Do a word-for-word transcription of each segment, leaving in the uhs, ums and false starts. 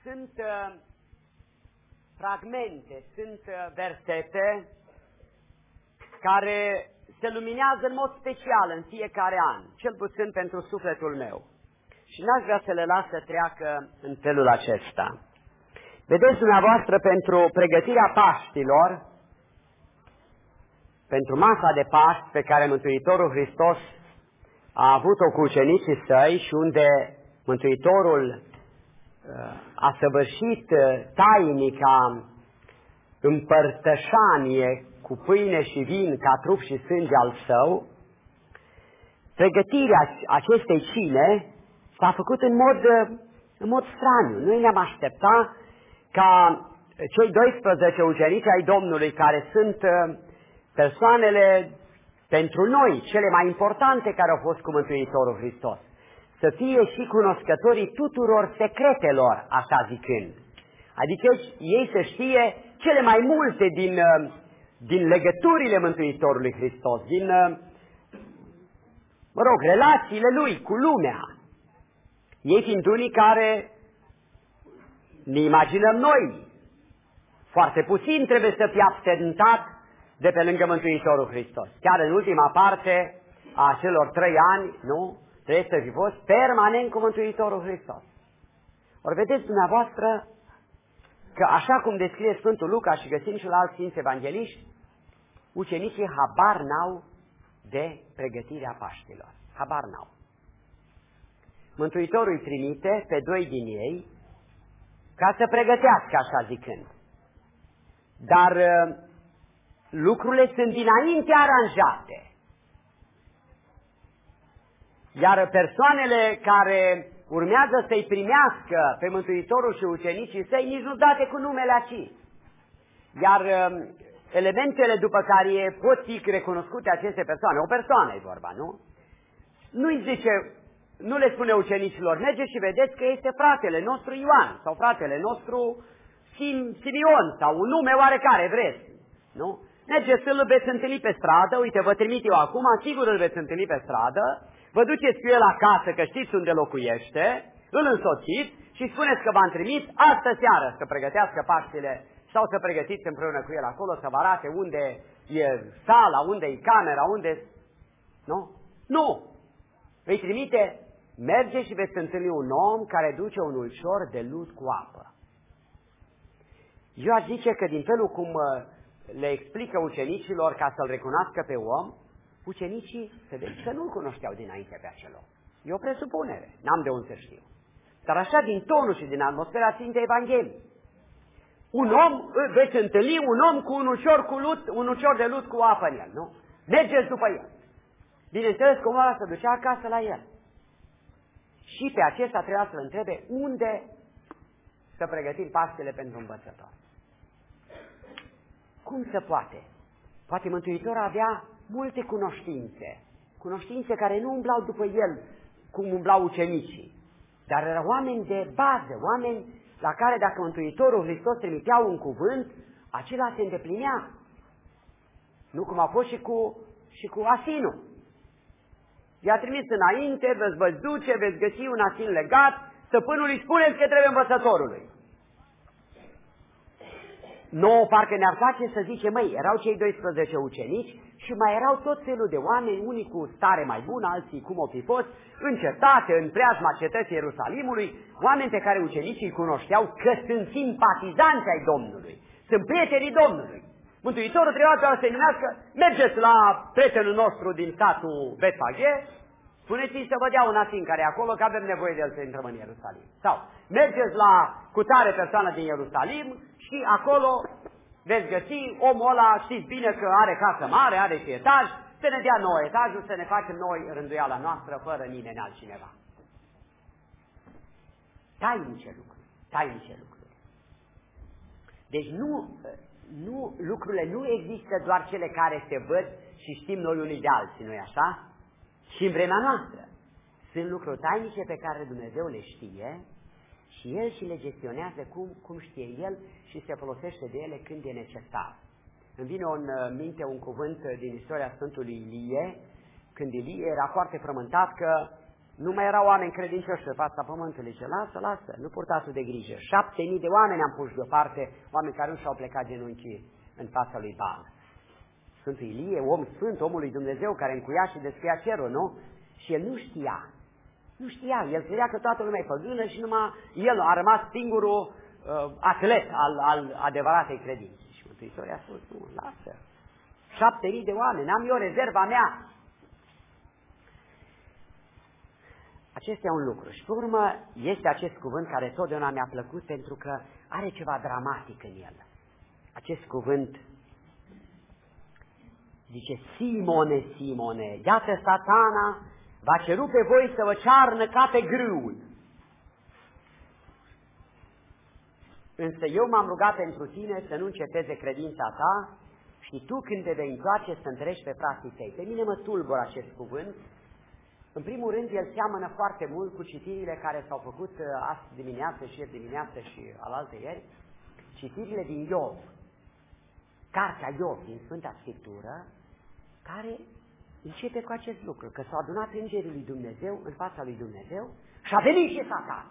sunt uh, fragmente, sunt uh, versete care se luminează în mod special în fiecare an, cel puțin pentru sufletul meu. Și n-aș vrea să le las să treacă în felul acesta. Vedeți dumneavoastră, pentru pregătirea Paștilor, pentru masa de Paști pe care Mântuitorul Hristos a avut-o cu ucenicii săi și unde Mântuitorul a săvârșit tainica împărtășanie cu pâine și vin ca trup și sânge al său, pregătirea acestei cine s-a făcut în mod, în mod straniu. Noi ne-am aștepta ca cei doisprezece ucenici ai Domnului, care sunt persoanele pentru noi cele mai importante care au fost cu Mântuitorul Hristos, să fie și cunoscătorii tuturor secretelor, așa zicând. Adică ei să știe cele mai multe din, din legăturile Mântuitorului Hristos, din, mă rog, relațiile lui cu lumea. Ei fiind unii care ne imaginăm noi. Foarte puțin trebuie să fie absentat de pe lângă Mântuitorul Hristos. Chiar în ultima parte a celor trei ani, nu? Trebuie să fi fost permanent cu Mântuitorul Hristos. Ori vedeți dumneavoastră că așa cum descrie Sfântul Luca și găsim și la alți sfinți evangeliști, ucenicii habar n-au de pregătirea Paștilor. Habar n-au. Mântuitorul îi trimite pe doi din ei ca să pregătească, așa zicând. Dar lucrurile sunt dinainte aranjate. Iar persoanele care urmează să-i primească pe Mântuitorul și ucenicii săi nici nu date cu numele aci. Iar uh, elementele după care pot fi recunoscute aceste persoane, o persoană e vorba, nu? Nu-i zice, nu le spune ucenicilor, mergeți și vedeți că este fratele nostru Ioan sau fratele nostru Sim, Simion sau un nume oarecare vreți, nu? Mergeți să-l veți întâlni pe stradă, uite, vă trimit eu acum, sigur îl veți întâlni pe stradă, vă duceți cu el acasă, că știți unde locuiește, îl însoțiți și spuneți că v-am trimis astă seară să pregătească Paștile sau să pregătiți împreună cu el acolo, să vă arate unde e sala, unde e camera, unde... Nu? Nu! Îi trimite, merge și veți întâlni un om care duce un ulcior de lut cu apă. Eu aș zice că din felul cum le explică ucenicilor ca să-l recunoască pe om, ucenicii, vedeți că nu-l cunoșteau dinainte pe acel om. E o presupunere, n-am de unde să știu. Dar așa, din tonul și din atmosfera Sfintei Evangheliei, un om, veți întâlni un om cu un ucior, cu lut, un ucior de lut cu apă în el, nu? Mergeți după el. Bineînțeles că omul ăla se ducea acasă la el. Și pe acesta trebuia să-l întrebe unde să pregătim Paștele pentru învățător. Cum se poate? Poate Mântuitorul avea multe cunoștințe, cunoștințe care nu umblau după el cum umblau ucenicii, dar erau oameni de bază, oameni la care dacă Mântuitorul Hristos trimitea un cuvânt, acela se îndeplinea. Nu cum a fost și cu, și cu asinul. I-a trimis înainte, veți vă duce, veți găsi un asin legat, stăpânul îi spuneți că trebuie învățătorului. Nouă parcă ne-ar face să zice, măi, erau cei doisprezece ucenici și mai erau tot felul de oameni, unii cu stare mai bună, alții cum o fi fost, în cetate, în preajma cetății Ierusalimului, oameni pe care ucenicii îi cunoșteau că sunt simpatizanți ai Domnului, sunt prietenii Domnului. Mântuitorul trebuia doar să-i numească, mergeți la prietenul nostru din satul Betfage, spuneți-i să vă dea un asin care e acolo, că avem nevoie de el să intrăm în Ierusalim. Sau, mergeți la cutare persoană din Ierusalim și acolo veți găsi omul ăla, știți bine că are casă mare, are și etaj, să ne dea nouă etajul, să ne facem noi rânduiala noastră, fără nimeni altcineva. Tainice lucruri, tainice lucruri. Deci nu, nu, lucrurile nu există doar cele care se văd și știm noi unii de alții, nu-i așa? Și în vremea noastră sunt lucruri tainice pe care Dumnezeu le știe și El și le gestionează cum, cum știe El și se folosește de ele când e necesar. Îmi vine în minte un cuvânt din istoria Sfântului Ilie, când Ilie era foarte frământat că Nu mai erau oameni credincioși pe fața pământului. Ce lasă, lasă, nu purtați de grijă. Șapte mii de oameni am pus deoparte, oameni care nu și-au plecat genunchii în fața lui Baal. Sfântul Ilie, om sfânt, omul lui Dumnezeu, care încuia și descuia cerul, nu? Și el nu știa. Nu știa. El credea că toată lumea e păgână și numai el a rămas singurul uh, atlet al, al adevăratei credințe. Și Mântuitorul i-a spus, nu, lasă. Șapte mii de oameni, am eu rezerva mea. Acesta e un lucru. Și pe urmă este acest cuvânt care totdeauna mi-a plăcut pentru că are ceva dramatic în el. Acest cuvânt zice, Simone, Simone, iată Satana va ceru pe voi să vă cearnă ca pe grâul. Însă eu m-am rugat pentru tine să nu înceteze credința ta și tu când te vei întoarce să întărești pe frații tăi. Pe mine mă tulbură acest cuvânt. În primul rând, el seamănă foarte mult cu citirile care s-au făcut astăzi dimineață și ieri dimineață și alaltă ieri, citirile din Iov, cartea Iov din Sfânta Scriptură, care începe cu acest lucru, că s-au adunat îngerii lui Dumnezeu în fața lui Dumnezeu și a venit și Satan.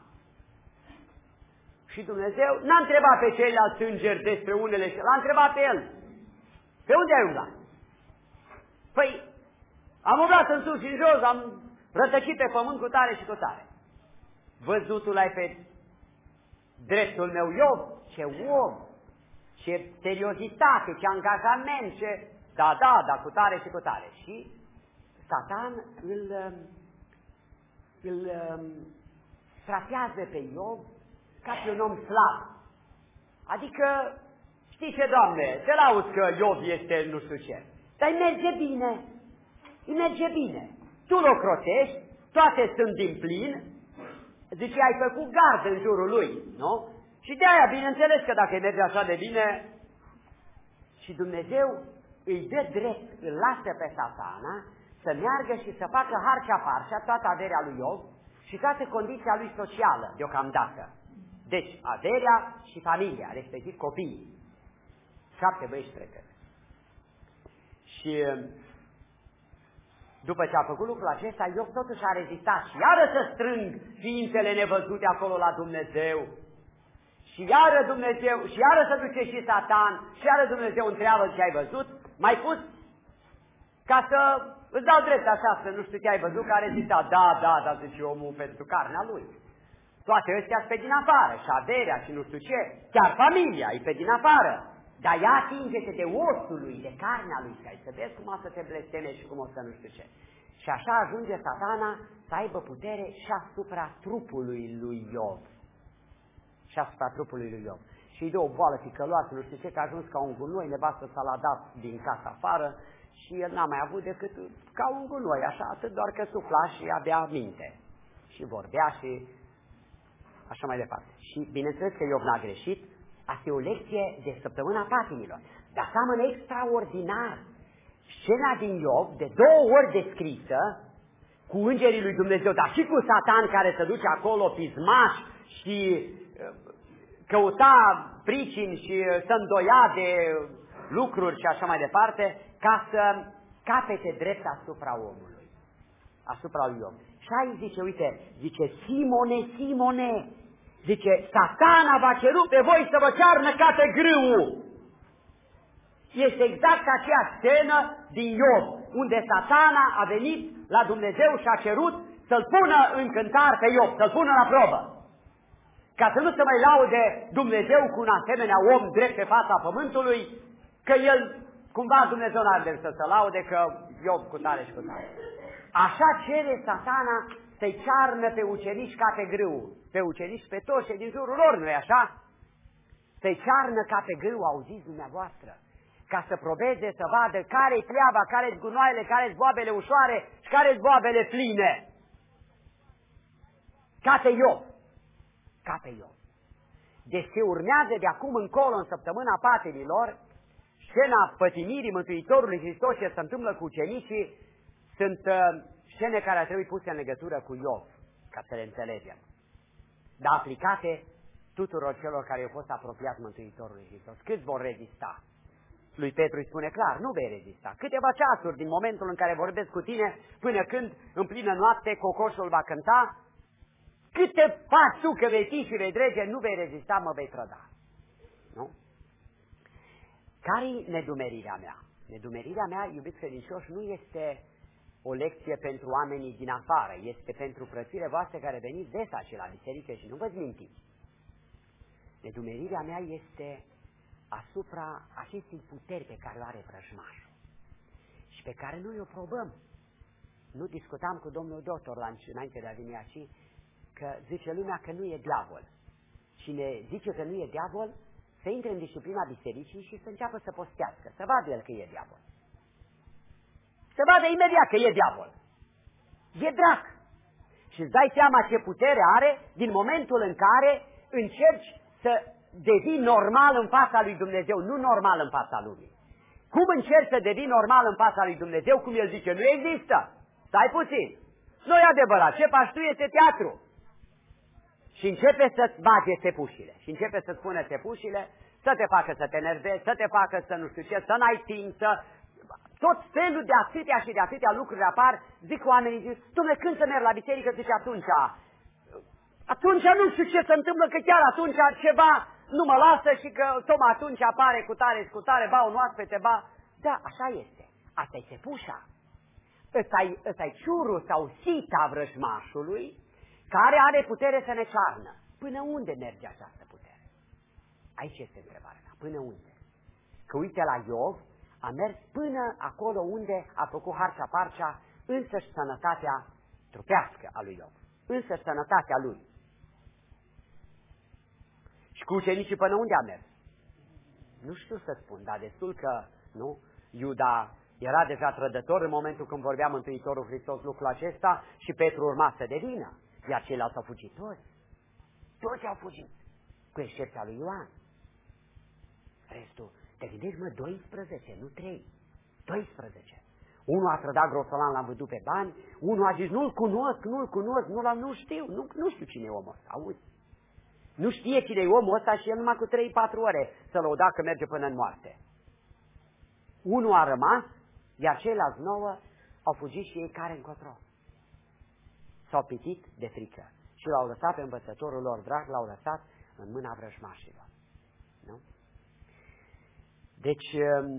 Și Dumnezeu n-a întrebat pe ceilalți îngeri despre unele, l-a întrebat pe el. Pe unde ai umblat? Păi, am umblat în sus și în jos, am rătăcit pe pământ cu tare și cu tare. Văzutul ai pe dreptul meu, Iov? Ce om, ce seriozitate, ce angajament, ce... Da, da, da, cu tare și cu tare. Și Satan îl, îl tratează pe Iov ca pe un om slab. Adică, știi ce, Doamne, te lauzi că Iov este nu știu ce, dar îi merge bine, îi merge bine. Tu l-o crotești, toate sunt din plin, zice, ai făcut gard în jurul lui, nu? Și de aia, bineînțeles că dacă îi merge așa de bine, și Dumnezeu îi dă drept, îl lasă pe Satana să meargă și să facă harcea-parcea toată averea lui Iov și toată condiția lui socială deocamdată. Deci, averea și familia, respectiv copiii. Șapte băieți frecări. Și după ce a făcut lucrul acesta, Iov totuși a rezistat și iară să strâng ființele nevăzute acolo la Dumnezeu. Și iară Dumnezeu, și iară să duce și Satan, și iară Dumnezeu întreabă ce ai văzut, mai pus ca să îți dau drept așa, să nu știu ce ai văzut, care zicea, da, da, da, zice omul pentru carnea lui. Toate astea sunt pe din afară, și averea, și nu știu ce, chiar familia e pe din afară. Dar ea atinge-te de osul lui, de carnea lui, ca să vezi cum o să te blesteme și cum o să nu știu ce. Și așa ajunge Satana să aibă putere și asupra trupului lui Iov. Și asupra trupului lui Iov. Și îi dă o boală ticăloasă, nu știu ce, că a ajuns ca un gunoi, nevastă s-a l-a dat din casa afară și el n-a mai avut decât ca un gunoi, așa, atât doar că sufla și avea minte. Și vorbea și așa mai departe. Și bineînțeles că Iov n-a greșit, asta e o lecție de săptămâna patimilor. Dar seamănă extraordinar scena din Iov, de două ori descrisă, cu îngerii lui Dumnezeu, dar și cu Satan care se duce acolo pismaș și căuta pricini și se îndoia de lucruri și așa mai departe, ca să capete drept asupra omului, asupra lui Iov. Și aici zice, uite, zice, Simone, Simone, zice, Satana va ceru pe voi să vă cearnă ca pe grâul. Este exact aceea scenă din Iov, unde Satana a venit la Dumnezeu și a cerut să-l pună în cântar pe Iov, să-l pună la probă. Ca să nu se mai laude Dumnezeu cu un asemenea om drept pe fața pământului, că el, cumva Dumnezeu n-ar să se laude că Iov cu tare și cu tare. Așa cere Satana să-i cearnă pe ucenici ca pe grâu, pe ucenici, pe toți cei din jurul lor, nu-i așa? Să-i cearnă ca pe grâu, auziți dumneavoastră, ca să probeze, să vadă care-i pleaba, care-i gunoaiele, care-i boabele ușoare și care-i boabele pline. Ca pe Iov. Ca pe Iov. Deci se urmează de acum încolo, în săptămâna patimilor, scena pătimirii Mântuitorului Hristos, ce se întâmplă cu ucenicii, sunt uh, scene care ar trebui puse în legătură cu Iov, ca să le înțelegem. Dar aplicate tuturor celor care au fost apropiați Mântuitorului Hristos. Câți vor rezista? Lui Petru îi spune clar, nu vei rezista. Câteva ceasuri din momentul în care vorbesc cu tine, până când în plină noapte cocoșul va cânta, câte faci tu că vei fi și vei drege, nu vei rezista, mă vei trăda. Nu? Care-i nedumerirea mea? Nedumerirea mea, iubiți credincioși, nu este o lecție pentru oamenii din afară, este pentru frățile voastre care veniți des aici la biserică și nu vă-ți mintiți. Nedumerirea mea este asupra acestei puteri pe care o are vrăjmașul și pe care noi o probăm. Nu discutam cu domnul doctor la înainte de a veni aici, că zice lumea că nu e diavol. Cine zice că nu e diavol, să intre în disciplina bisericii și să înceapă să postească, să vadă el că e diavol. Să vadă imediat că e diavol. E drac. Și îți dai seama ce putere are din momentul în care încerci să devii normal în fața lui Dumnezeu, nu normal în fața lumii. Cum încerci să devii normal în fața lui Dumnezeu, cum el zice, nu există. Stai puțin. Nu e adevărat. Ce faci tu este teatru. Și începe să-ți bage tepușile. Și începe să-ți pune tepușile, să te facă să te enervezi, să te facă să nu știu ce, să n-ai timp, să... Tot felul de atâtea și de atâtea lucruri apar, zic oamenii, zic, dom'le, când să merg la biserică, zice, atunci, atunci nu știu ce se întâmplă, că chiar atunci ceva nu mă lasă și că tocmai atunci apare cu tare, cu tare, ba un oaspete, ba... Da, așa este. Asta-i tepușa. Ăsta-i, ăsta-i ciurul sau sita vrăjmașului, care are putere să ne cearnă. Până unde merge această putere? Aici este întrebarea mea. Până unde? Că uite la Iov, a mers până acolo unde a făcut harcea-parcea însăși sănătatea trupească a lui Iov. Însăși sănătatea lui. Și cu ucenicii până unde a mers? Nu știu să spun, dar destul că, nu? Iuda era deja trădător în momentul când vorbea Mântuitorul Hristos lucrul acesta și Petru urma să devină. Iar ceilalți au fugit toți. Toți au fugit. Cu excepția lui Ioan. Restul, te gândești, mă, doisprezece, nu trei. doisprezece. Unul a trădat grosolan, l-am văzut pe bani, unul a zis, nu-l cunosc, nu-l cunosc, nu-l nu știu, nu, nu știu cine e omul ăsta, auzi? Nu știe cine e omul ăsta și el numai cu trei patru ore să lăuda că merge până în moarte. Unul a rămas, iar ceilalți nouă au fugit și ei care încotro. S-au pitit de frică și l-au lăsat pe învățătorul lor drag, l-au lăsat în mâna vrăjmașilor. Nu? Deci,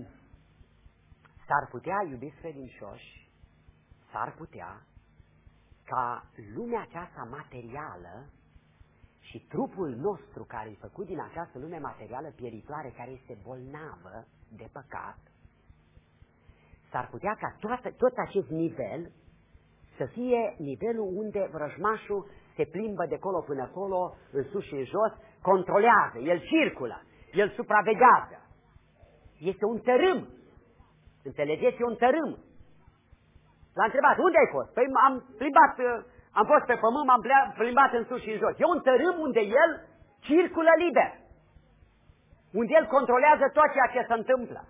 s-ar putea, iubiți credincioși, s-ar putea ca lumea aceasta materială și trupul nostru care e făcut din această lume materială pieritoare, care este bolnavă de păcat, s-ar putea ca toată, tot acest nivel să fie nivelul unde vrăjmașul se plimbă de colo până acolo, în sus și în jos, controlează, el circulă, el supraveghează. Este un tărâm. Înțelegeți? E un tărâm. L-a întrebat, unde ai fost? Păi am plimbat, am fost pe pământ, m-am plimbat în sus și în jos. E un tărâm unde el circulă liber. Unde el controlează tot ceea ce se întâmplă.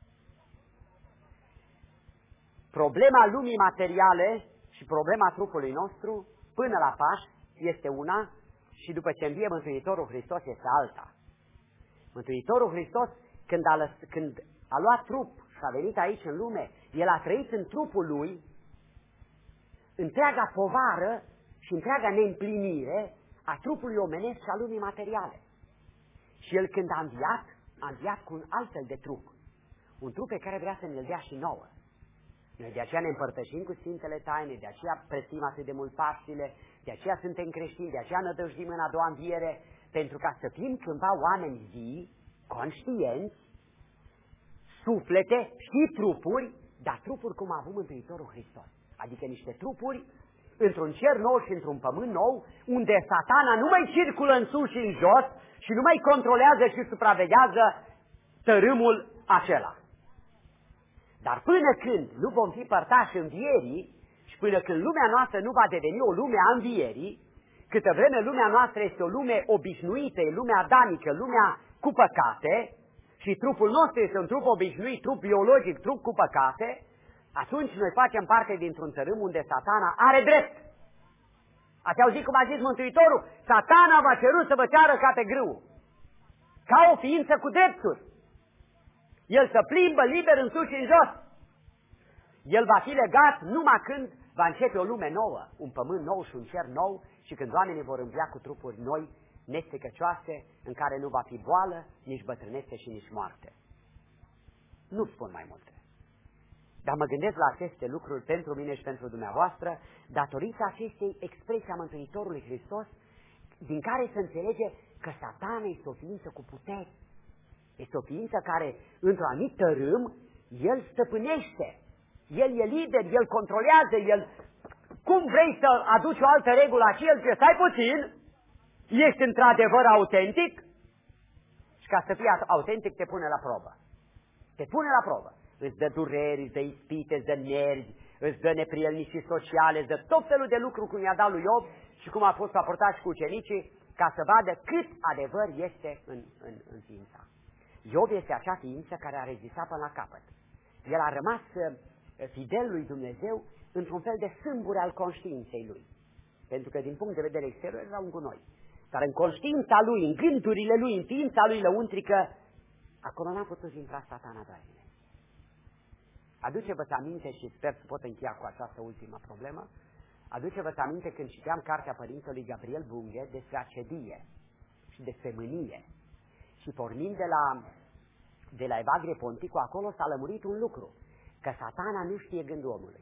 Problema lumii materiale și problema trupului nostru, până la Paști, este una și după ce învie Mântuitorul Hristos este alta. Mântuitorul Hristos, când a, lăs, când a luat trup și a venit aici în lume, El a trăit în trupul Lui întreaga povară și întreaga neîmplinire a trupului omenesc și a lumii materiale. Și El când a înviat, a înviat cu un altfel de trup. Un trup pe care vrea să ne-l dea și nouă. Noi de aceea ne împărtășim cu Sfintele Taine, de aceea prețim atât de mult Paștile, de aceea suntem creștini, de aceea nădăjdim în a doua înviere, pentru ca să fim cândva oameni vii, conștienți, suflete și trupuri, dar trupuri cum a avut Mântuitorul Hristos. Adică niște trupuri într-un cer nou și într-un pământ nou, unde Satana nu mai circulă în sus și în jos și nu mai controlează și supraveghează tărâmul acela. Dar până când nu vom fi părtași învierii și până când lumea noastră nu va deveni o lume a învierii, câtă vreme lumea noastră este o lume obișnuită, e lumea adamică, lumea cu păcate, și trupul nostru este un trup obișnuit, trup biologic, trup cu păcate, atunci noi facem parte dintr-un tărâm unde Satana are drept. Ați auzit cum a zis Mântuitorul? Satana v-a cerut să vă ceară ca pe grâu, ca o ființă cu drepturi. El se plimbă liber în sus și în jos. El va fi legat numai când va începe o lume nouă, un pământ nou și un cer nou și când oamenii vor învia cu trupuri noi, nestricăcioase, în care nu va fi boală, nici bătrânețe și nici moarte. Nu spun mai multe. Dar mă gândesc la aceste lucruri pentru mine și pentru dumneavoastră, datorită acestei expresii a Mântuitorului Hristos, din care se înțelege că Satana este o ființă cu putere. Este o ființă care, într-o anumită râm, el stăpânește. El e liber, el controlează, el... Cum vrei să aduci o altă regulă aici? El zice, stai puțin, ești într-adevăr autentic? Și ca să fii autentic te pune la probă. Te pune la probă. Îți dă dureri, îți dă ispite, îți dă nervi, îți dă neprielnici sociale, îți dă tot felul de lucruri cum i-a dat lui Iov și cum a fost raportat și cu ucenicii, ca să vadă cât adevăr este în, în, în ființa. Iov este acea ființă care a rezistat până la capăt. El a rămas fidel lui Dumnezeu într-un fel de sâmbure al conștiinței lui. Pentru că din punct de vedere exterior era un gunoi. Dar în conștiința lui, în gândurile lui, în ființa lui lăuntrică, acolo n-a putut intra Satana, dragii mei. Aduce-vă aminte, și sper să pot încheia cu această ultimă problemă, aduce-vă aminte când citeam cartea Părintelui Gabriel Bunghe despre acedie și despre mânie. Și pornind de la, de la Evagrie Ponticu, acolo s-a lămurit un lucru, că Satana nu știe gândul omului.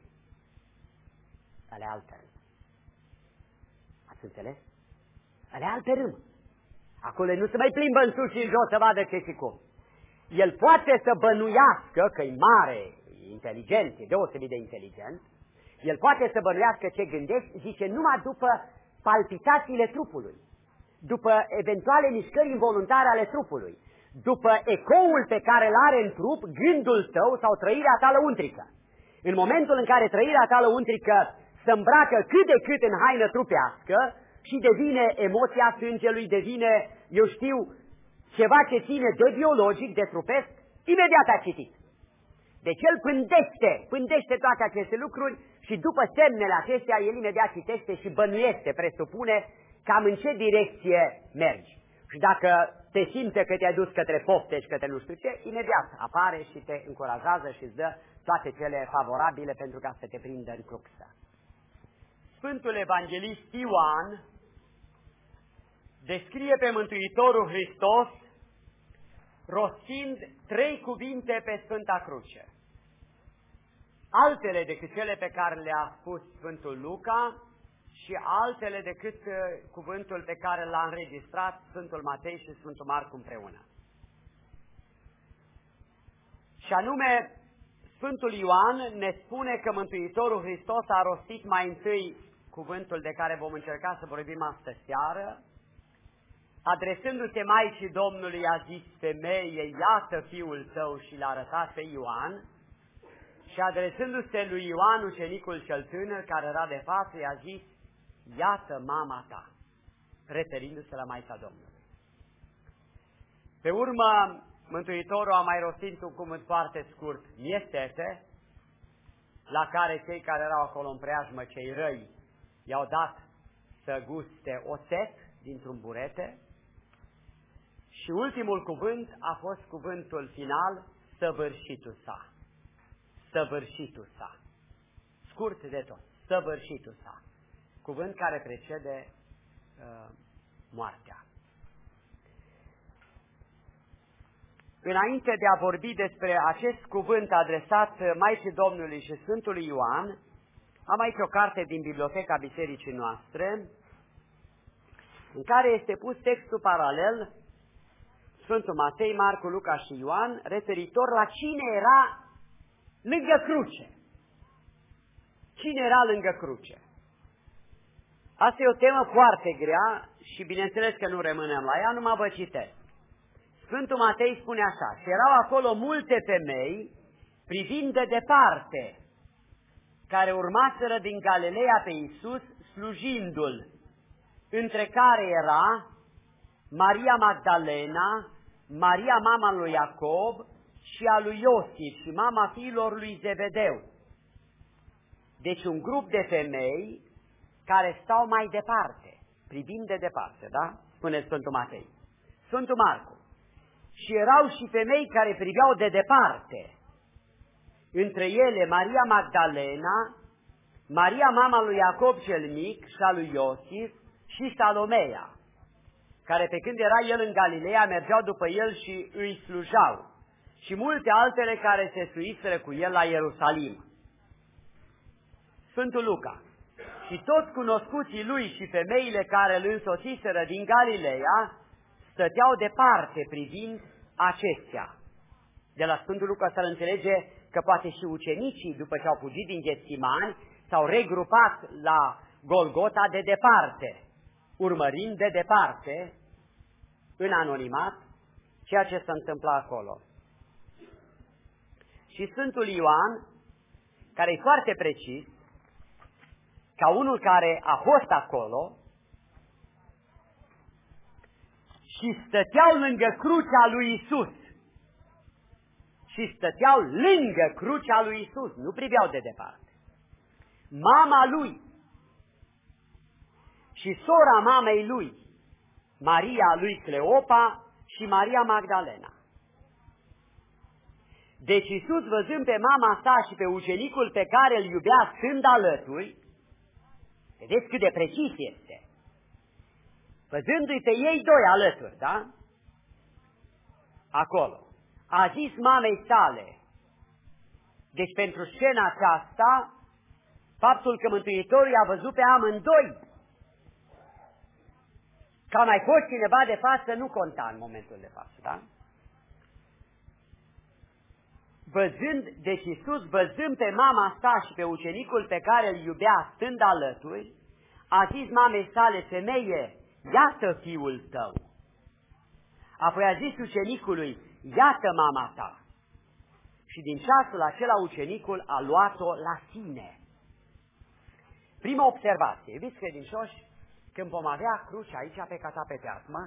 Ale alte rând. Ați înțeles? Ale alte rând. Acolo nu se mai plimbă în sus și în jos să vadă ce și cum. El poate să bănuiască că e mare, e inteligent, e deosebit de inteligent, el poate să bănuiască ce gândești, zice, numai după palpitațiile trupului, după eventuale mișcări involuntare ale trupului, după ecoul pe care îl are în trup gândul tău sau trăirea ta lăuntrică. În momentul în care trăirea ta lăuntrică se îmbracă cât de cât în haină trupească și devine emoția sângelui, devine, eu știu, ceva ce ține de biologic, de trupesc, imediat a citit. Deci el pândește, pândește toate aceste lucruri și după semnele acestea el imediat citește și bănuiește, presupune cam în ce direcție mergi. Și dacă te simte că te-ai dus către pofte și către nu știu ce, imediat apare și te încurajează și îți dă toate cele favorabile pentru ca să te prindă în cruxă. Sfântul Evanghelist Ioan descrie pe Mântuitorul Hristos rostind trei cuvinte pe Sfânta Cruce. Altele decât cele pe care le-a spus Sfântul Luca și altele decât cuvântul pe care l-a înregistrat Sfântul Matei și Sfântul Marcu împreună. Și anume, Sfântul Ioan ne spune că Mântuitorul Hristos a rostit mai întâi cuvântul de care vom încerca să vorbim astă seară, adresându-se Maicii Domnului a zis, femeie, iată fiul tău, și l-a arătat pe Ioan, și adresându-se lui Ioan, ucenicul cel tânăr, care era de față, i-a zis, iată mama ta, referindu-se la Maica Domnului. Pe urmă, Mântuitorul a mai rostit un cuvânt foarte scurt, miestete, la care cei care erau acolo în preajmă, cei răi, i-au dat să guste oțet dintr-un burete. Și ultimul cuvânt a fost cuvântul final, săvârșitul sa. Săvârșitul sa. Scurt de tot, săvârșitul sa. Cuvânt care precede uh, moartea. Înainte de a vorbi despre acest cuvânt adresat Maicii Domnului și Sfântului Ioan, am aici o carte din biblioteca bisericii noastre, în care este pus textul paralel, Sfântul Matei, Marcu, Luca și Ioan, referitor la cine era lângă cruce. Cine era lângă cruce? Asta e o temă foarte grea și bineînțeles că nu rămânem la ea, numai vă citesc. Sfântul Matei spune așa, și erau acolo multe femei, privind de departe, care urmaseră din Galileea pe Iisus, slujindu-L, între care era Maria Magdalena, Maria mama lui Iacob și a lui Iosif și mama fiilor lui Zebedeu. Deci un grup de femei care stau mai departe, privind de departe, da? Spune Sfântul Matei. Sfântul Marcu. și erau și femei care priveau de departe. Între ele Maria Magdalena, Maria mama lui Iacob cel mic și a lui Iosif și Salomea, care pe când era el în Galileea mergeau după el și îi slujau, și multe altele care se suiseră cu el la Ierusalim. Sfântul Luca. Și toți cunoscuții lui și femeile care îl însoțiseră din Galileea stăteau departe privind acestea. De la Sfântul Luca să-l înțelege că poate și ucenicii, după ce au fugit din Ghetsimani, s-au regrupat la Golgota de departe, urmărind de departe, în anonimat, ceea ce se întâmplă acolo. Și Sfântul Ioan, care e foarte precis, ca unul care a fost acolo, și stăteau lângă crucea lui Isus. Și stăteau lângă crucea lui Isus, nu priveau de departe. Mama lui și sora mamei lui, Maria lui Cleopa și Maria Magdalena. Deci Iisus, văzând pe mama sa și pe ucenicul pe care îl iubea stând alături, vedeți cât de precis este, văzându-i pe ei doi alături, da? Acolo. A zis mamei sale, deci pentru scena aceasta, faptul că Mântuitorul i-a văzut pe amândoi, că a mai fost cineva de față, nu conta în momentul de față, da? Văzând, deci Iisus, văzând pe mama sa și pe ucenicul pe care îl iubea stând alături, a zis mamei sale, femeie, iată fiul tău. Apoi a zis ucenicului, iată mama ta. Și din ceasul acela ucenicul a luat-o la sine. Prima observație, iubiți credincioși, când vom avea crucea aici pe catapeteasmă,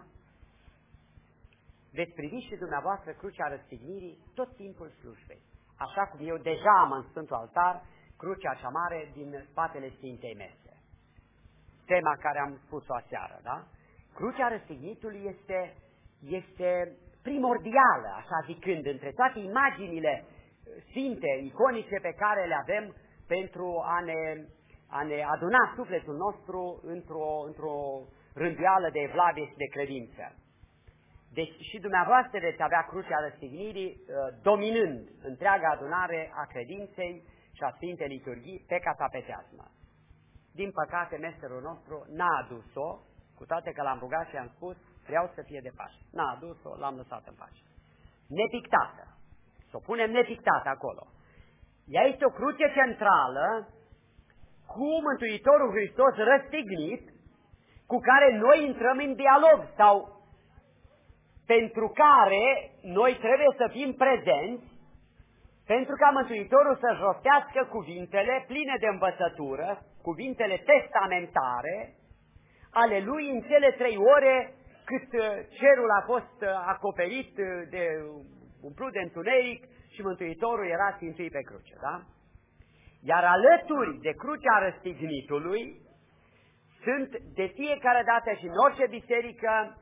veți privi și dumneavoastră crucea răstignirii tot timpul slujbei. Așa cum eu deja am în Sfântul Altar crucea cea mare din spatele Sfintei Mese. Tema care am spus-o aseară, da? Crucea răstignitului este, este primordială, așa zicând, între toate imaginile sfinte, iconice pe care le avem pentru a ne, a ne aduna sufletul nostru într-o, într-o rânduială de evlavie și de credință. Deci și dumneavoastră veți avea crucea răstignirii dominând întreaga adunare a credinței și a Sfintei Liturghii pe catapeteasmă. Din păcate, mesterul nostru n-a adus-o, cu toate că l-am rugat și am spus, vreau să fie de pace. N-a adus-o, l-am lăsat în pace. Nepictată. Să o punem nepictată acolo. Ea este o cruce centrală cu Mântuitorul Hristos răstignit, cu care noi intrăm în dialog sau pentru care noi trebuie să fim prezenți, pentru ca Mântuitorul să-și rostească cuvintele pline de învățătură, cuvintele testamentare, ale lui în cele trei ore cât cerul a fost acoperit de umplut de întuneric și Mântuitorul era țintuit pe cruce, da? Iar alături de crucea răstignitului sunt de fiecare dată și în orice biserică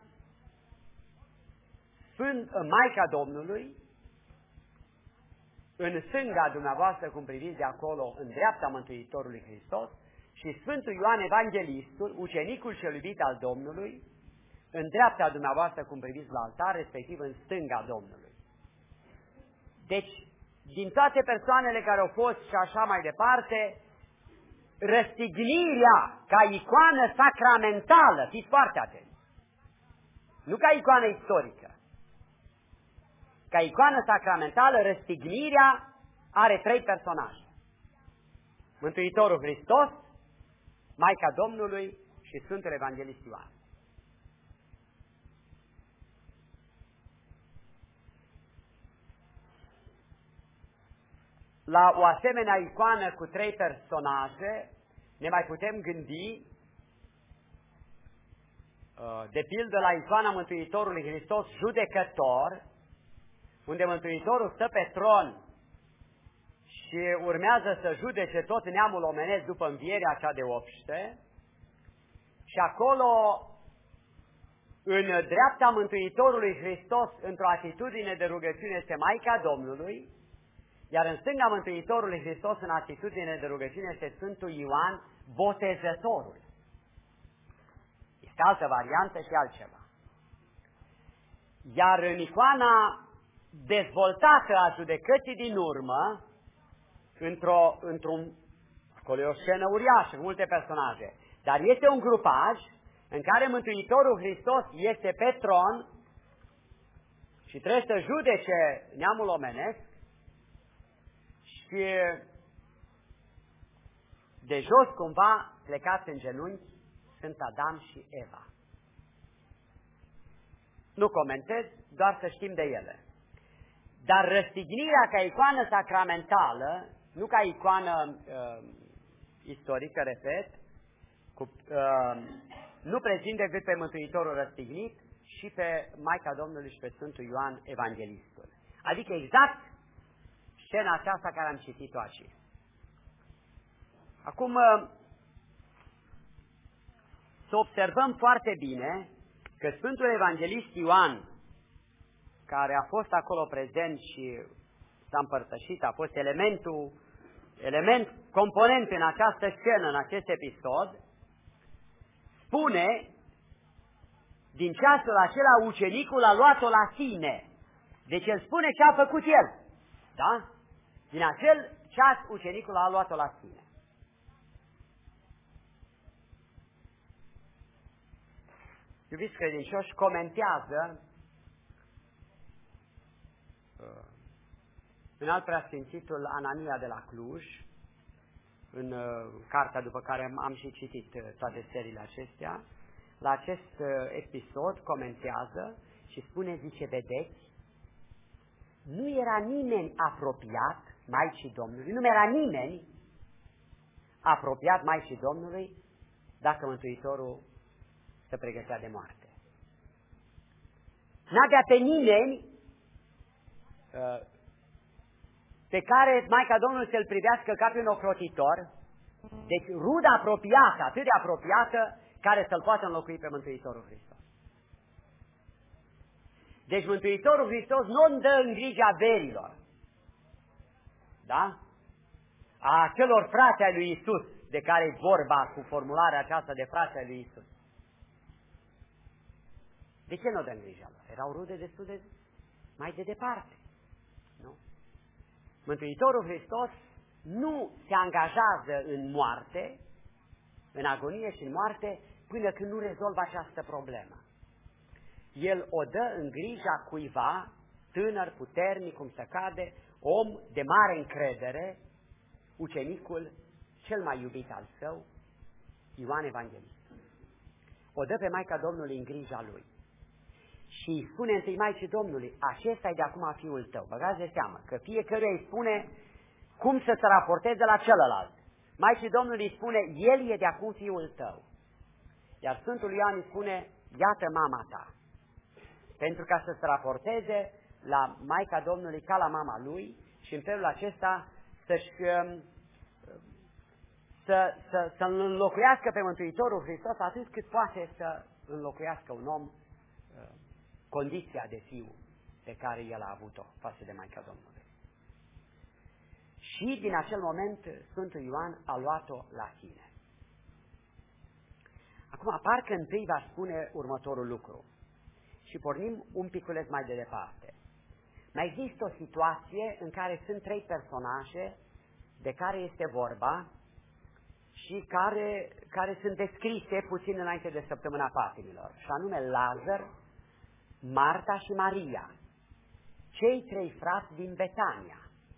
Sfânt, Maica Domnului, în stânga dumneavoastră, cum priviți de acolo, în dreapta Mântuitorului Hristos, și Sfântul Ioan Evanghelistul, ucenicul cel iubit al Domnului, în dreapta dumneavoastră, cum priviți la altar, respectiv în stânga Domnului. Deci, din toate persoanele care au fost și așa mai departe, răstignirea ca icoană sacramentală, fiți foarte atenți, nu ca icoană istorică, ca icoană sacramentală, răstignirea are trei personaje. Mântuitorul Hristos, Maica Domnului și Sfântul Evanghelist Ioan. La o asemenea icoană cu trei personaje ne mai putem gândi, de pildă, la icoana Mântuitorului Hristos judecător, unde Mântuitorul stă pe tron și urmează să judece tot neamul omenesc după învierea cea de obște, și acolo în dreapta Mântuitorului Hristos, într-o atitudine de rugăciune, este Maica Domnului, iar în stânga Mântuitorului Hristos, în atitudine de rugăciune, este Sfântul Ioan Botezătorul. Este altă variantă și altceva. Iar în icoana dezvoltată a judecății din urmă, într-o, într-un, acolo e o scenă uriașă, multe personaje, dar este un grupaj în care Mântuitorul Hristos este pe tron și trebuie să judece neamul omenesc și de jos cumva plecați în genunchi sunt Adam și Eva. Nu comentez, doar să știm de ele. Dar răstignirea ca icoană sacramentală, nu ca icoană uh, istorică, repet, cu, uh, nu prezintă decât pe Mântuitorul răstignit și pe Maica Domnului și pe Sfântul Ioan Evanghelistul. Adică exact scena aceasta care am citit-o aici. Acum, uh, să observăm foarte bine că Sfântul Evanghelist Ioan, care a fost acolo prezent și s-a împărtășit, a fost elementul, element component în această scenă, în acest episod, spune, din ceasul acela ucenicul a luat-o la sine. Deci el spune ce a făcut el. Da? Din acel ceas ucenicul a luat-o la sine. Iubiți credincioși, comentează uh, în alt preasfințitul Anania de la Cluj, în uh, cartea după care am, am și citit uh, toate seriile acestea, la acest uh, episod comentează și spune, zice, vedeți, nu era nimeni apropiat Maicii Domnului, nu era nimeni apropiat Maicii Domnului dacă Mântuitorul se pregătea de moarte. N-avea pe nimeni uh, pe care Maica Domnului să-l privească ca pe un ocrotitor, deci ruda apropiată, atât de apropiată, care să-l poată înlocui pe Mântuitorul Hristos. Deci Mântuitorul Hristos nu îmi dă în grija verilor, da? A celor frați ai lui Iisus, de care e vorba cu formularea aceasta de frați ai lui Iisus. De ce nu dă în grija lor? Erau rude destul de mai de departe, nu? Mântuitorul Hristos nu se angajează în moarte, în agonie și în moarte, până când nu rezolvă această problemă. El o dă în grija cuiva, tânăr, puternic, cum se cade, om de mare încredere, ucenicul cel mai iubit al său, Ioan Evanghelistul. O dă pe Maica Domnului în grija lui. Și îi spune întâi Maicii Domnului, acesta e de acum fiul tău. Băgați de seamă că fiecare îi spune cum să se raporteze la celălalt. Maicii Domnului îi spune, el e de acum fiul tău. Iar Sfântul Ioan îi spune, iată mama ta. Pentru ca să se raporteze la Maica Domnului ca la mama lui și în felul acesta să-și să, să, să înlocuiască pe Mântuitorul Hristos atât cât poate să înlocuiască un om condiția de fiu pe care el a avut-o față de Maica Domnului. Și din acel moment Sfântul Ioan a luat-o la sine. Acum, parcă întâi va spune următorul lucru și pornim un piculeț mai de departe. Mai există o situație în care sunt trei personaje de care este vorba și care, care sunt descrise puțin înainte de săptămâna patimilor, și anume Lazar, Marta și Maria, cei trei frați din Betania.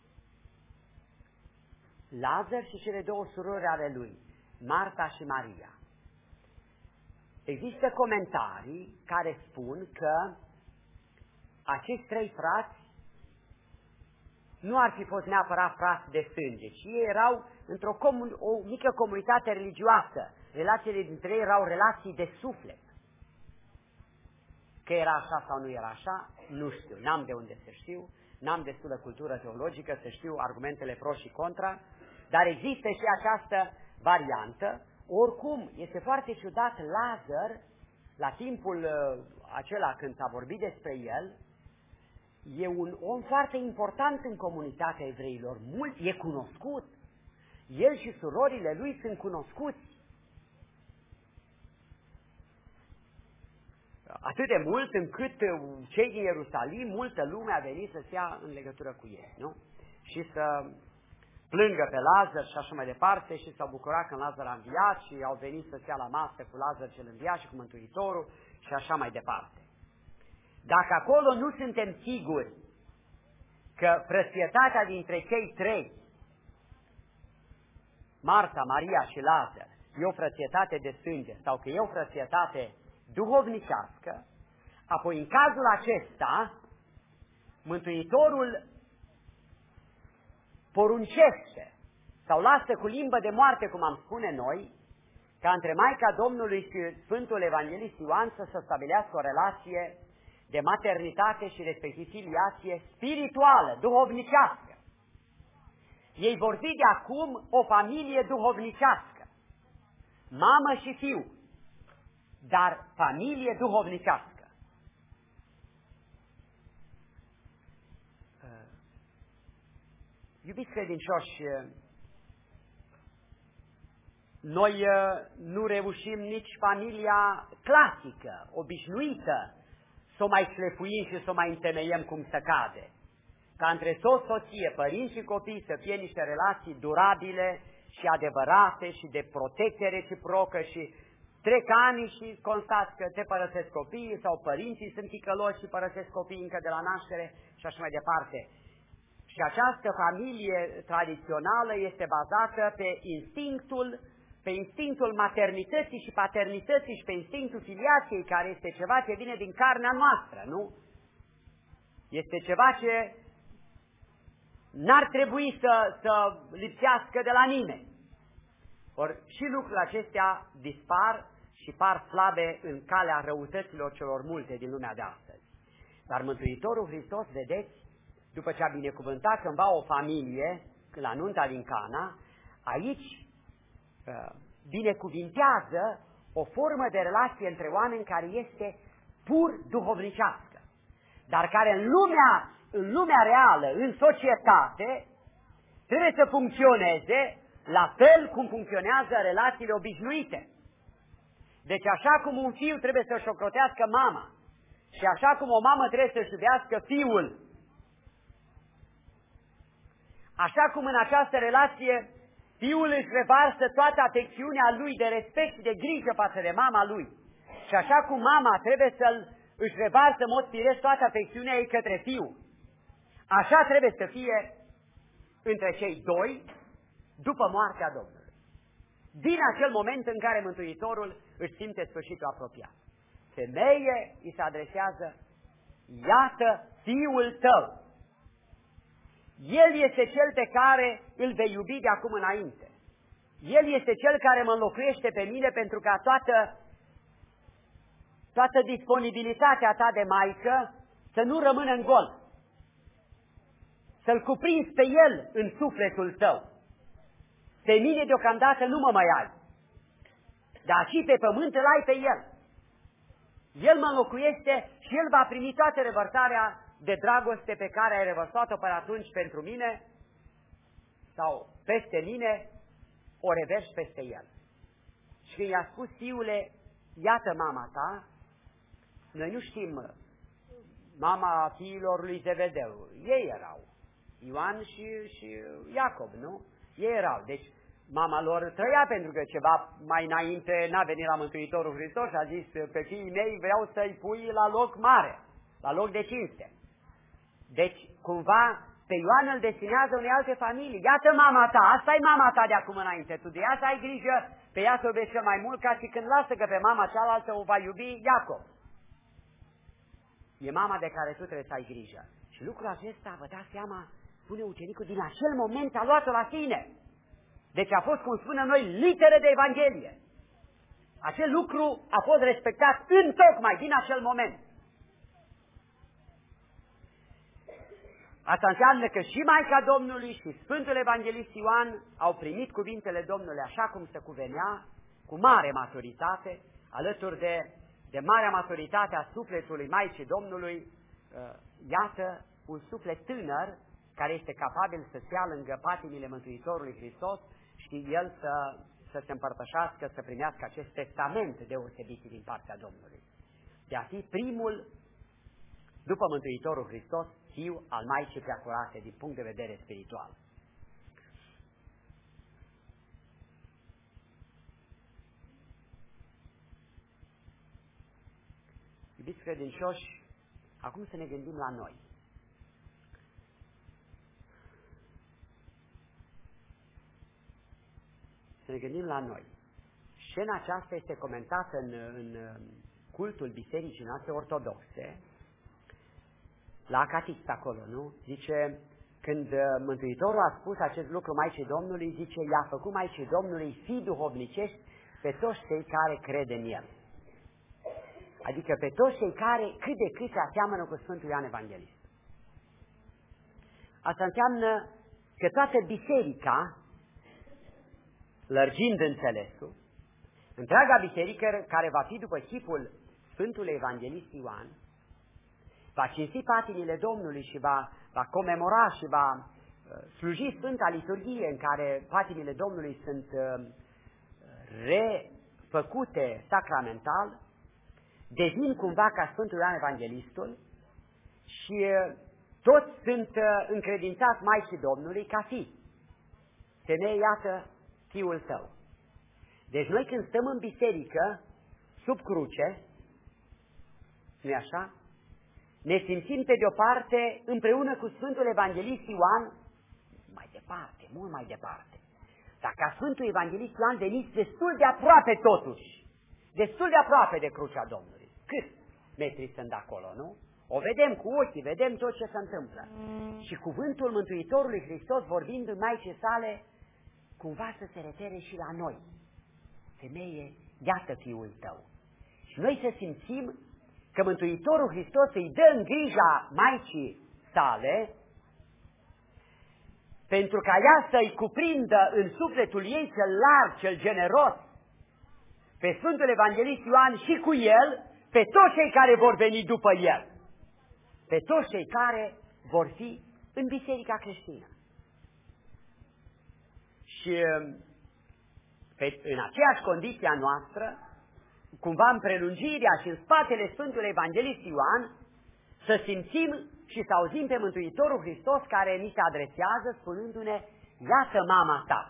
Lazar și cele două surori ale lui, Marta și Maria. Există comentarii care spun că acești trei frați nu ar fi fost neapărat frați de sânge, ci ei erau într-o comun- o mică comunitate religioasă. Relațiile dintre ei erau relații de suflet. Că era așa sau nu era așa, nu știu, n-am de unde să știu, n-am destulă cultură teologică să știu argumentele pro și contra, dar există și această variantă. Oricum, este foarte ciudat, Lazar la timpul uh, acela când s-a vorbit despre el, e un om foarte important în comunitatea evreilor, mult e cunoscut. El și surorile lui sunt cunoscuți. Atât de mult încât cei din Ierusalim, multă lume a venit să se ia în legătură cu ei, nu? Și să plângă pe Lazar și așa mai departe și s-au bucurat când Lazar a înviat și au venit să se ia la masă cu Lazar cel înviat și cu Mântuitorul și așa mai departe. Dacă acolo nu suntem siguri că frățietatea dintre cei trei, Marta, Maria și Lazar, e o frățietate de sânge sau că e o frățietate duhovnicească, apoi în cazul acesta, Mântuitorul poruncește sau lasă cu limbă de moarte, cum am spune noi, ca între Maica Domnului și Sfântul Evanghelist Ioan să se stabilească o relație de maternitate și respectiv filiație spirituală, duhovnicească. Ei vor fi de acum o familie duhovnicească, mamă și fiu, dar familie duhovnicească. Iubiți credincioși, noi nu reușim nici familia clasică, obișnuită, să o mai șlefuim și să o mai întemeiem cum să cade. Ca între soț, soție, părinți și copii să fie niște relații durabile și adevărate și de protecție reciprocă și trec ani și constați că te părăsesc copiii sau părinții sunt ticăloși și părăsesc copiii încă de la naștere și așa mai departe. Și această familie tradițională este bazată pe instinctul, pe instinctul maternității și paternității și pe instinctul filiației, care este ceva ce vine din carnea noastră, nu? Este ceva ce n-ar trebui să, să lipsească de la nimeni. Ori și lucrurile acestea dispar și par slabe în calea răutăților celor multe din lumea de astăzi. Dar Mântuitorul Hristos, vedeți, după ce a binecuvântat cândva o familie, la nunta din Cana, aici binecuvintează o formă de relație între oameni care este pur duhovnicească, dar care în lumea, în lumea reală, în societate, trebuie să funcționeze la fel cum funcționează relațiile obișnuite. Deci așa cum un fiu trebuie să-și ocrotească mama și așa cum o mamă trebuie să-și iubească fiul, așa cum în această relație fiul își revarsă toată afecțiunea lui de respect și de grijă față de mama lui, și așa cum mama trebuie să își revarsă în mod firesc toată afecțiunea ei către fiu, așa trebuie să fie între cei doi după moartea Domnului. Din acel moment în care Mântuitorul își simte sfârșitul apropiat. Femeie îi se adresează: iată fiul tău. El este cel pe care îl vei iubi de acum înainte. El este cel care mă înlocuiește pe mine pentru ca toată, toată disponibilitatea ta de maică să nu rămână în gol. Să-l cuprinzi pe el în sufletul tău. Pe mine deocamdată nu mă mai ai, dar și pe pământ îl ai pe el. El mă înlocuiește și el va primi toată revărsarea de dragoste pe care ai revărsat-o până atunci pentru mine sau peste mine, o reverși peste el. Și când i-a spus: fiule, iată mama ta, noi nu știm mama fiilor lui Zebedeu, ei erau, Ioan și, și Iacob, nu? Ei erau, deci mama lor trăia, pentru că ceva mai înainte n-a venit la Mântuitorul Hristos și a zis: pe fiii mei vreau să-i pui la loc mare, la loc de cinste. Deci, cumva, pe Ioan îl destinează unei alte familii. Iată mama ta, asta e mama ta de acum înainte, tu de ea să ai grijă, pe ea să o vezi cel mai mult, ca și când lasă că pe mama cealaltă o va iubi Iacob. E mama de care tu trebuie să ai grijă. Și lucrul acesta, vă dați seama, spune ucenicul, din acel moment a luat-o la sine. Deci a fost, cum spunem noi, litere de Evanghelie. Acel lucru a fost respectat întocmai din acel moment. Asta înseamnă că și Maica Domnului și Sfântul Evanghelist Ioan au primit cuvintele Domnului așa cum se cuvenea, cu mare maturitate, alături de de marea maturitate a sufletului Maicii Domnului, iată un suflet tânăr care este capabil să stea lângă patimile Mântuitorului Hristos și el să, să se împărtășească, să primească acest testament deosebit din partea Domnului. De a fi primul, după Mântuitorul Hristos, fiu al Maicii Preacurate din punct de vedere spiritual. Iubiți credincioși, acum să ne gândim la noi. Să ne gândim la noi. Scena aceasta este comentată în, în cultul bisericii noastre ortodoxe, la Acatist acolo, nu? Zice, când Mântuitorul a spus acest lucru Maicii Domnului, zice, i-a făcut Maicii Domnului fii duhovnicești pe toți cei care cred în El. Adică pe toți cei care cât de cât se aseamănă cu Sfântul Ioan Evanghelist. Asta înseamnă că toată biserica, lărgind înțelesul, întreaga biserică care va fi după chipul Sfântului Evanghelist Ioan, va cinsti patimile Domnului și va, va comemora și va uh, sluji Sfânta Liturghie în care patimile Domnului sunt uh, refăcute sacramental, devin cumva ca Sfântul Ioan Evanghelistul și uh, toți sunt uh, încredințați Maicii Domnului ca fi. Femeie, iată fiul tău. Deci noi când stăm în biserică, sub cruce, nu-i așa? Ne simțim pe de-o parte împreună cu Sfântul Evanghelist Ioan, mai departe, mult mai departe. Dar ca Sfântul Evanghelist Ioan veniți destul de aproape totuși, destul de aproape de crucea Domnului. Cât metri sunt acolo, nu? O vedem cu ochii, vedem tot ce se întâmplă. Și cuvântul Mântuitorului Hristos, vorbind în Maicii sale, cumva să se refere și la noi. Femeie, iată fiul tău. Și noi să simțim că Mântuitorul Hristos îi dă în grija Maicii sale, pentru ca ea să-i cuprindă în sufletul ei cel larg, cel generos, pe Sfântul Evanghelist Ioan și cu el, pe toți cei care vor veni după el, pe toți cei care vor fi în biserica creștină. Și pe, în aceeași condiție a noastră, cumva în prelungirea și în spatele Sfântului Evanghelist Ioan, să simțim și să auzim pe Mântuitorul Hristos care ni se adresează spunându-ne, iată mama ta.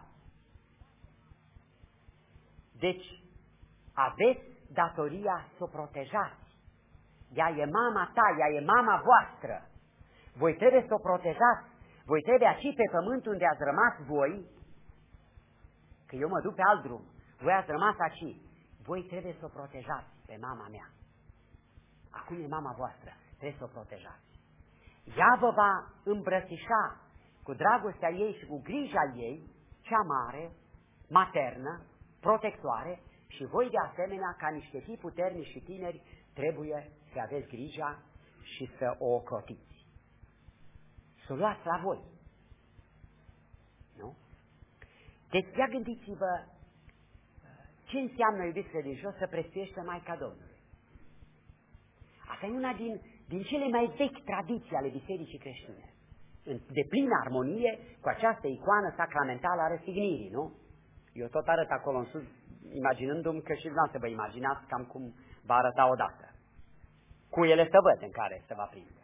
Deci, aveți datoria să o protejați. Ea e mama ta, ea e mama voastră. Voi trebuie să o protejați. Voi trebuie aici pe pământ unde ați rămas voi, că eu mă duc pe alt drum, voi ați rămas aici. Voi trebuie să o protejați pe mama mea. Acum e mama voastră, trebuie să o protejați. Ea vă va îmbrățișa cu dragostea ei și cu grija ei, cea mare, maternă, protectoare, și voi de asemenea, ca niște fii puternici și tineri, trebuie să aveți grija și să o ocrotiți. Să o luați la voi. Nu? Deci, ia gândiți-vă ce înseamnă, iubiți credincioși, să prețuiești pe Maica Domnului. Asta e una din, din cele mai vechi tradiții ale bisericii creștine. De plină armonie cu această icoană sacramentală a răstignirii, nu? Eu tot arăt acolo în sus, imaginându-mi că și dumneavoastră vă imaginați cam cum va arăta odată. Cu ele să văd în care se va prinde.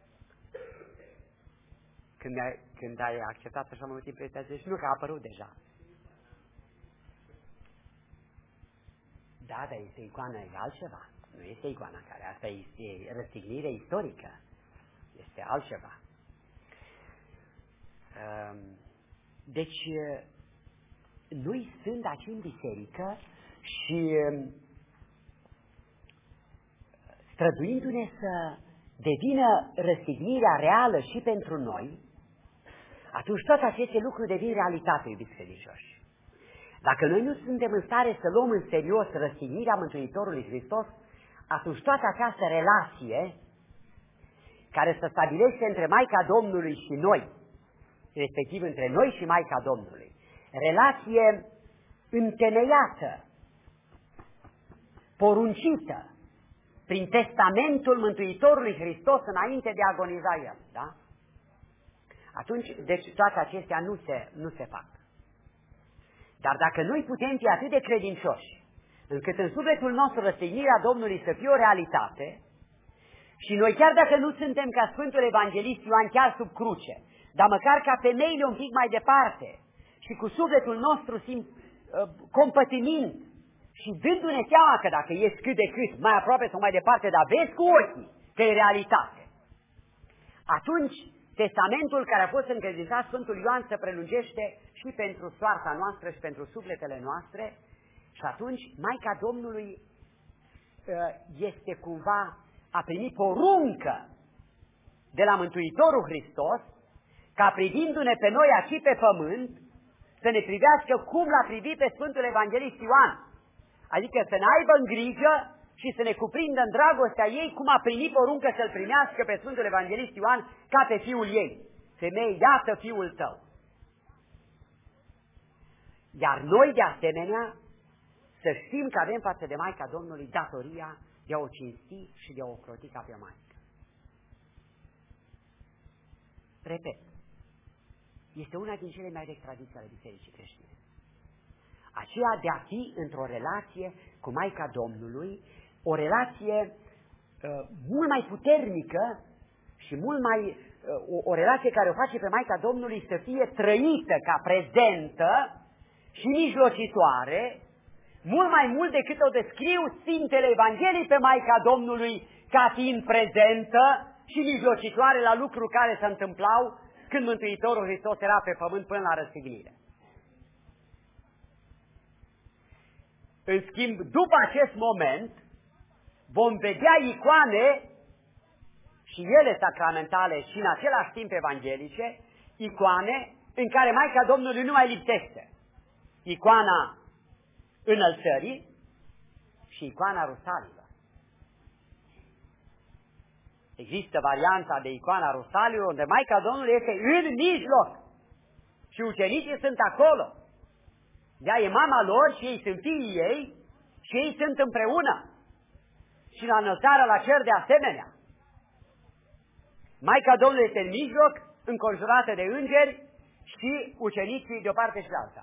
Când, ai, când ai acceptat așa mult timp, ai zis, nu, că a apărut deja. Da, dar este icoană, e altceva. Nu este icoana care, asta este răstignire istorică. Este altceva. Deci, noi sunt aici în biserică și străduindu-ne să devină răstignirea reală și pentru noi, atunci toate aceste lucruri devin realitate, iubiți credincioși. Dacă noi nu suntem în stare să luăm în serios răstignirea Mântuitorului Hristos, atunci toată această relație care se stabilește între Maica Domnului și noi, respectiv între noi și Maica Domnului, relație întemeiată, poruncită, prin testamentul Mântuitorului Hristos înainte de a agoniza El, da? Atunci, deci toate acestea nu se, nu se fac. Dar dacă noi putem fi atât de credincioși, încât în sufletul nostru răstignirea Domnului să fie o realitate, și noi chiar dacă nu suntem ca Sfântul Evanghelist Ioan chiar sub cruce, dar măcar ca femeile un pic mai departe și cu sufletul nostru simt, uh, compătimind și dându-ne seama că dacă ești cât de cât, mai aproape sau mai departe, dar vezi cu ochii că e realitate, atunci testamentul care a fost încredințat Sfântul Ioan se prelungește și pentru soarta noastră și pentru sufletele noastre și atunci Maica Domnului uh, este cumva, a primit poruncă de la Mântuitorul Hristos ca privindu-ne pe noi aici pe pământ să ne privească cum l-a privit pe Sfântul Evanghelist Ioan. Adică să ne aibă în grijă și să ne cuprindă în dragostea ei cum a primit poruncă să-l primească pe Sfântul Evanghelist Ioan ca pe fiul ei. Femeie, iată fiul tău. Iar noi de asemenea să știm că avem față de Maica Domnului datoria de a o cinsti și de a o ocroti ca pe Maică. Repet, este una din cele mai vechi tradiții ale Bisericii creștine. Aceea de a fi într-o relație cu Maica Domnului, o relație uh, mult mai puternică și mult mai, uh, o, o relație care o face pe Maica Domnului să fie trăită ca prezentă și mijlocitoare, mult mai mult decât o descriu Sfintele Evangheliei pe Maica Domnului ca fiind prezentă și mijlocitoare la lucruri care se întâmplau când Mântuitorul Hristos era pe pământ până la răstignire. În schimb, după acest moment, vom vedea icoane și ele sacramentale și în același timp evanghelice, icoane în care Maica Domnului nu mai lipsește. Icoana înălțării și icoana rusalilor. Există varianta de icoana rusalilor unde Maica Domnului este în mijloc și ucenicii sunt acolo. Ea e mama lor și ei sunt fiii ei și ei sunt împreună. Și la înălțarea la cer de asemenea. Maica Domnului este în mijloc, înconjurată de îngeri și ucenicii de o parte și de alta.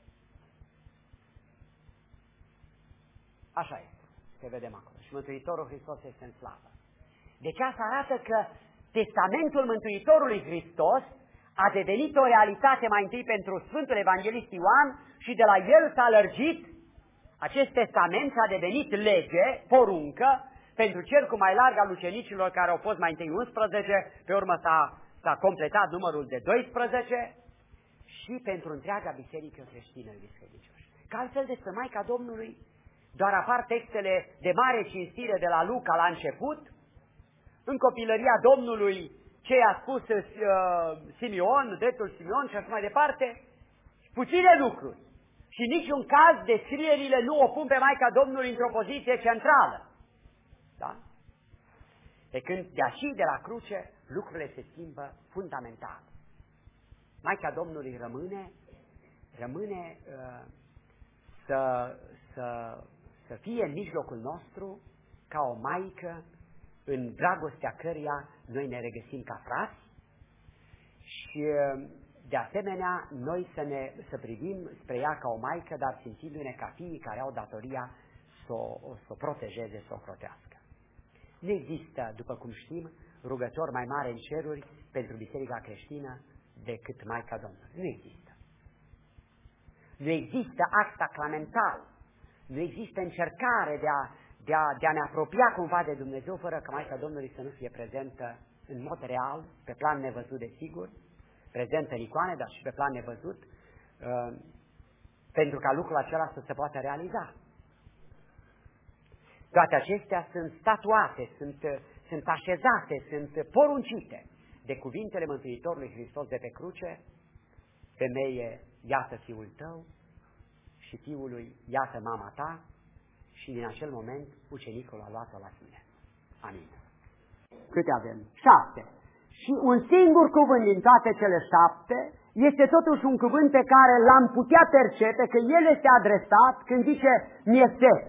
Așa este, se vedem acolo. Și Mântuitorul Hristos este în slavă. Deci asta arată că testamentul Mântuitorului Hristos a devenit o realitate mai întâi pentru Sfântul Evanghelist Ioan și de la el s-a lărgit acest testament, s-a devenit lege, poruncă, pentru cercul mai larg al ucenicilor care au fost mai întâi unsprezece, pe urmă s-a, s-a completat numărul de doisprezece și pentru întreaga biserică creștină, iubiți credincioși. Că altfel despre Maica Domnului doar apar textele de mare cinstire de la Luca la început, în copilăria Domnului ce a spus uh, Simeon, dreptul Simeon și așa mai departe, puține lucruri. Și în niciun caz descrierile nu o pun pe Maica Domnului într-o poziție centrală. Da? Pe când de aici, de la cruce, lucrurile se schimbă fundamental. Maica Domnului rămâne, rămâne uh, să, să, să fie în mijlocul nostru ca o maică în dragostea căreia noi ne regăsim ca frați și de asemenea noi să, ne, să privim spre ea ca o maică, dar simțindu-ne ca fiii care au datoria să o, să o protejeze, să o crotească. Nu există, după cum știm, rugător mai mare în ceruri pentru biserica creștină decât Maica Domnului. Nu există. Nu există act sacramental, nu există încercare de a De a, de a ne apropia cumva de Dumnezeu fără ca Maica Domnului să nu fie prezentă în mod real, pe plan nevăzut desigur, prezentă în icoane, dar și pe plan nevăzut, uh, pentru ca lucrul acela să se poată realiza. Toate acestea sunt statuate, sunt, sunt așezate, sunt poruncite de cuvintele Mântuitorului Hristos de pe cruce: femeie, iată fiul tău, și fiului, iată mama ta. Și din acel moment ucenicul a luat-o la sine. Amin. Câte avem? Șapte. Și un singur cuvânt din toate cele șapte este totuși un cuvânt pe care l-am putea percepe că el este adresat când zice mi-e sete.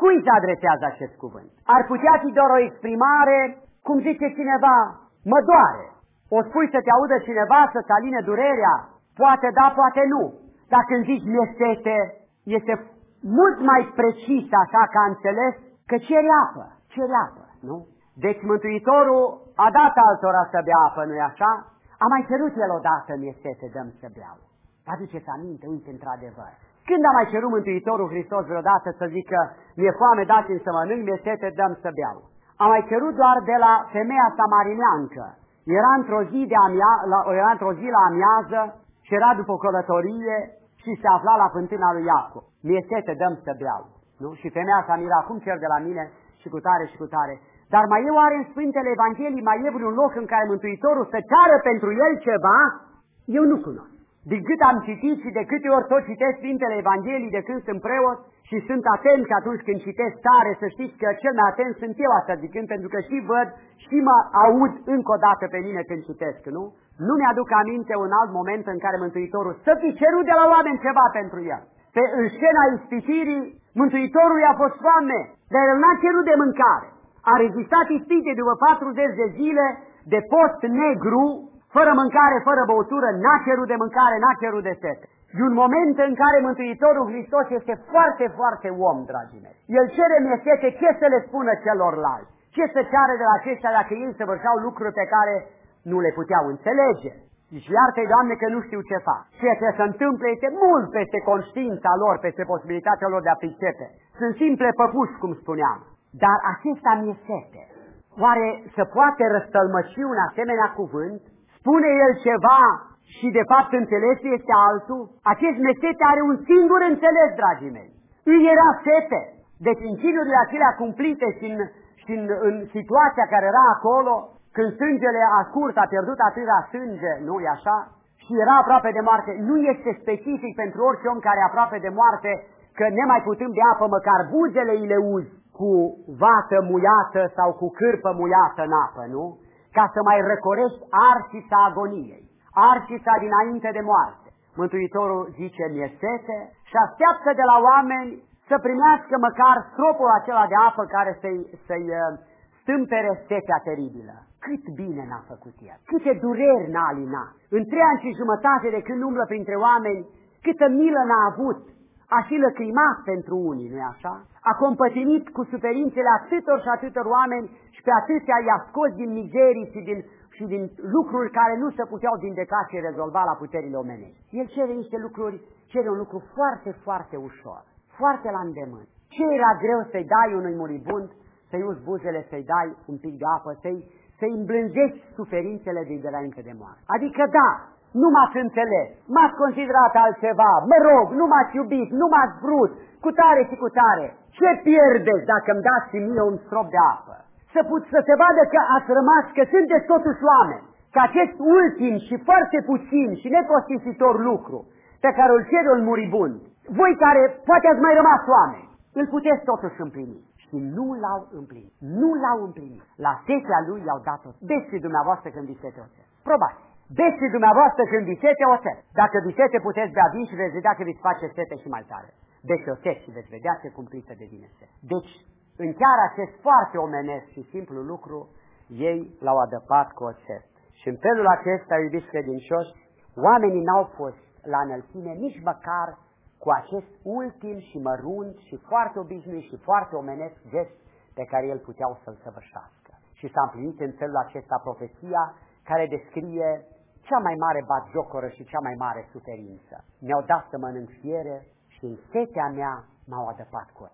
Cui se adresează acest cuvânt? Ar putea fi doar o exprimare, cum zice cineva, mă doare. O spui să te audă cineva, să-ți aline durerea? Poate da, poate nu. Dacă îmi zici mi-e sete, este mult mai precis așa ca înțeles că cere apă, cere apă, nu? Deci Mântuitorul a dat altora să bea apă, nu-i așa? A mai cerut el odată, mi-e sete, dăm să beau. Aduceți aminte, uite într-adevăr. Când a mai cerut Mântuitorul Hristos vreodată să zică mi-e foame, dați-mi să mănânc, mi-e sete, dăm să beau? A mai cerut doar de la femeia samarineancă. Era într-o zi, de amia, la, era într-o zi la amiază și era după călătorie și se afla la fântâna lui Iacov. Mi-e sete, dăm să beau. Nu? Și femeia s-a mirat, cum cer de la mine și cu tare și cu tare. Dar mai eu are în Sfintele Evangheliei, mai e vreun loc în care Mântuitorul să ceară pentru el ceva? Eu nu cunosc. Din cât am citit și de câte ori tot citesc Sfintele Evangheliei de când sunt preot și sunt atent că atunci când citesc tare, să știți că cel mai atent sunt eu asta zicând, pentru că și văd și mă aud încă o dată pe mine când citesc, nu? Nu mi-aduc aminte un alt moment în care Mântuitorul să fi cerut de la oameni ceva pentru el. Pe în scena ispitirii, Mântuitorul i-a fost foame, dar el n-a cerut de mâncare. A rezistat ispite după patruzeci de zile de post negru, fără mâncare, fără băutură, n-a cerut de mâncare, n-a cerut de sete. E un moment în care Mântuitorul Hristos este foarte, foarte om, dragii mei. El cere mie sete, ce să le spună celorlalți? Ce să ceară de la aceștia dacă ei săvârșeau lucruri pe care nu le puteau înțelege? Și iartă-i, Doamne, că nu știu ce fac. Ceea ce se întâmplă este mult peste conștiința lor, peste posibilitatea lor de a pricepe. Sunt simple păpuși, cum spuneam. Dar acesta mi-e sete. Oare se poate răstălmăci un asemenea cuvânt? Spune el ceva și de fapt înțelesul este altul? Acest mesete are un singur înțeles, dragii mei. Îi era sete. Deci în chinurile acelea cumplite și, în, și în, în situația care era acolo, când sângele a scurt, a pierdut atâta sânge, nu-i așa? Și era aproape de moarte. Nu este specific pentru orice om care e aproape de moarte că nemai putând de apă, măcar buzele îi le uzi cu vată muiată sau cu cârpă muiată în apă, nu? Ca să mai răcorești arșița agoniei, arșița dinainte de moarte. Mântuitorul zice, mi-e sete și așteaptă de la oameni să primească măcar stropul acela de apă care să-i, să-i stâmpere setea teribilă. Cât bine n-a făcut el, câte dureri n-a alinat. În trei ani și jumătate de când umblă printre oameni, câtă milă n-a avut. A și lăcrimat pentru unii, nu-i așa? A compătimit cu suferințele atâtor și atâtor oameni și pe atâția i-a scos din mizerii și din, și din lucruri care nu se puteau vindeca și rezolva la puterile omenești. El cere niște lucruri, cere un lucru foarte, foarte ușor, foarte la îndemân. Ce era greu să-i dai unui muribund, să-i uzi buzele, să-i dai un pic de apă, să-i, să-i îmblânzești suferințele de dinainte de moarte. Adică da, nu m-ați înțeles, m-ați considerat altceva, mă rog, nu m-ați iubit, nu m-ați vrut, cu tare și cu tare. Ce pierdeți dacă îmi dați și mie un strop de apă? Să, put, să se vadă că ați rămas, că sunteți totuși oameni, că acest ultim și foarte puțin și necostisitor lucru pe care îl cere un muribund, voi care poate ați mai rămas oameni, îl puteți totuși împlini. Și nu l-au împlinit, nu l-au împlinit. La setea lui i-au dat-o. Beți și dumneavoastră când vi sete oțet. Probați. Beți și dumneavoastră când vi sete oțet. Dacă vi sete puteți bea vin și veți vedea că vi face sete și mai tare. Beți oțet și veți vedea ce cumplită devine sete. Deci, în chiar acest foarte omenesc și simplu lucru, ei l-au adăpat cu oțet. Și în felul acesta, iubiți credincioși, oamenii n-au fost la înălțime nici măcar cu acest ultim și mărunt și foarte obișnuit și foarte omenesc gest pe care el puteau să-l săvârșească. Și s-a împlinit în felul acesta profeția care descrie cea mai mare batjocoră și cea mai mare suferință. Mi-au dat să mănânc fiere și în setea mea m-au adăpat cu